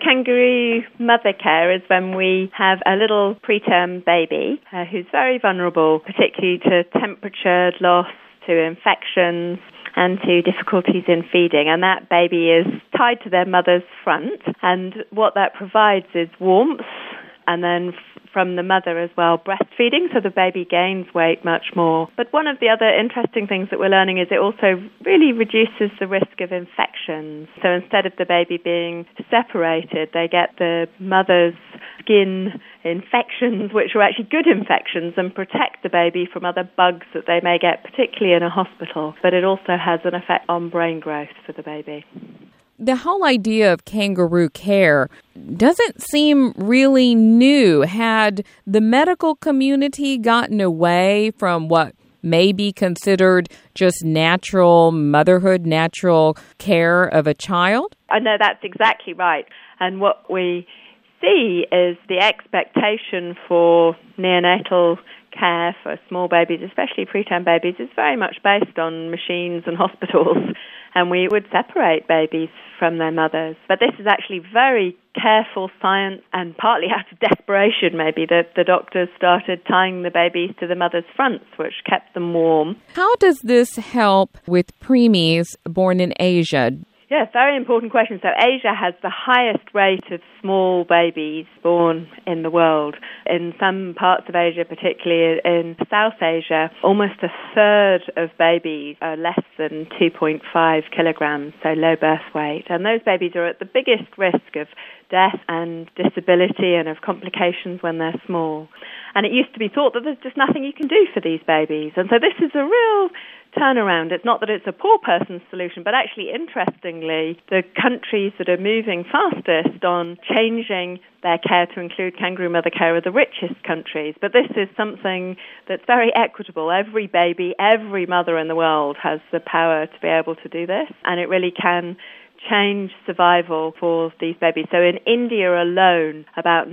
Kangaroo mother care is when we have a little preterm baby who's very vulnerable, particularly to temperature loss, to infections, and to difficulties in feeding. And that baby is tied to their mother's front. And what that provides is warmth, and then from the mother as well, breastfeeding, so the baby gains weight much more. But one of the other interesting things that we're learning is it also really reduces the risk of infections. So instead of the baby being separated, they get the mother's skin infections, which are actually good infections, and protect the baby from other bugs that they may get, particularly in a hospital. But it also has an effect on brain growth for the baby. The whole idea of kangaroo care doesn't seem really new. Had the medical community gotten away from what may be considered just natural motherhood, natural care of a child? I know that's exactly right. And what we see is the expectation for neonatal care for small babies, especially preterm babies, is very much based on machines and hospitals. And we would separate babies from their mothers. But this is actually very careful science, and partly out of desperation maybe, that the doctors started tying the babies to the mother's fronts, which kept them warm. How does this help with preemies born in Asia? Yeah, very important question. So Asia has the highest rate of small babies born in the world. In some parts of Asia, particularly in South Asia, almost a third of babies are less than 2.5 kilograms, so low birth weight. And those babies are at the biggest risk of death and disability and of complications when they're small. And it used to be thought that there's just nothing you can do for these babies. And so this is a real turnaround. It's not that it's a poor person's solution, but actually, interestingly, the countries that are moving fastest on changing their care to include kangaroo mother care are the richest countries. But this is something that's very equitable. Every baby, every mother in the world has the power to be able to do this, and it really can change survival for these babies. So in India alone, about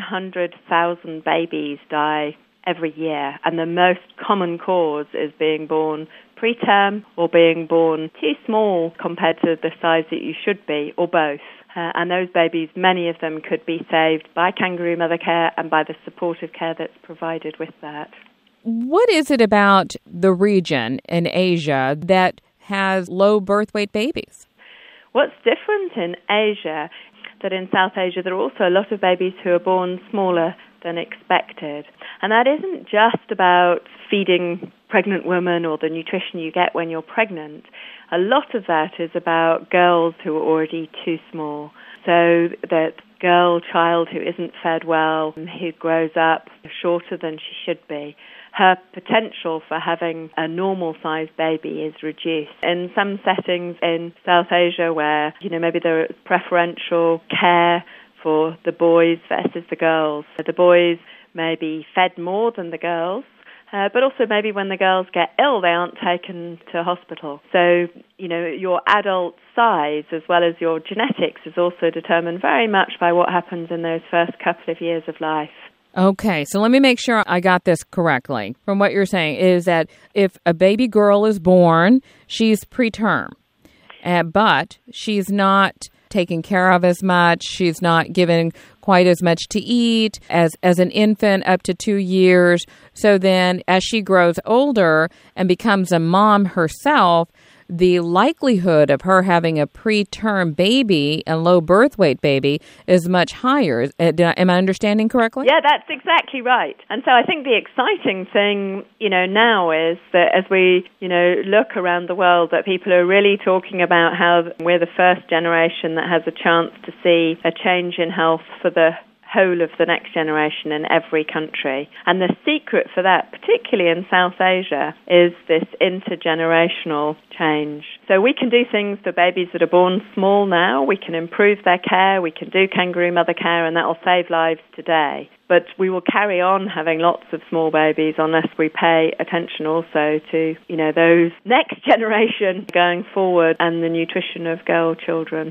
900,000 babies die every year, and the most common cause is being born preterm or being born too small compared to the size that you should be, or both. And those babies, many of them could be saved by kangaroo mother care and by the supportive care that's provided with that. What is it about the region in Asia that has low birth weight babies? What's different in Asia, that in South Asia there are also a lot of babies who are born smaller than expected. And that isn't just about feeding pregnant women or the nutrition you get when you're pregnant. A lot of that is about girls who are already too small. So that child who isn't fed well, who grows up shorter than she should be, her potential for having a normal-sized baby is reduced. In some settings in South Asia where, maybe there is preferential care for the boys versus the girls. The boys may be fed more than the girls, but also maybe when the girls get ill, they aren't taken to hospital. So, your adult size as well as your genetics is also determined very much by what happens in those first couple of years of life. Okay, so let me make sure I got this correctly. From what you're saying is that if a baby girl is born, she's preterm, but she's not taken care of as much. She's not given quite as much to eat as an infant up to 2 years. So then as she grows older and becomes a mom herself, the likelihood of her having a preterm baby and low birth weight baby is much higher. Am I understanding correctly? Yeah, that's exactly right. And so I think the exciting thing, now is that as we, look around the world, that people are really talking about how we're the first generation that has a chance to see a change in health for the whole of the next generation in every country. And the secret for that, particularly in South Asia, is this intergenerational change. So we can do things for babies that are born small now. We can improve their care. We can do kangaroo mother care, and that will save lives today. But we will carry on having lots of small babies unless we pay attention also to, those next generation going forward and the nutrition of girl children.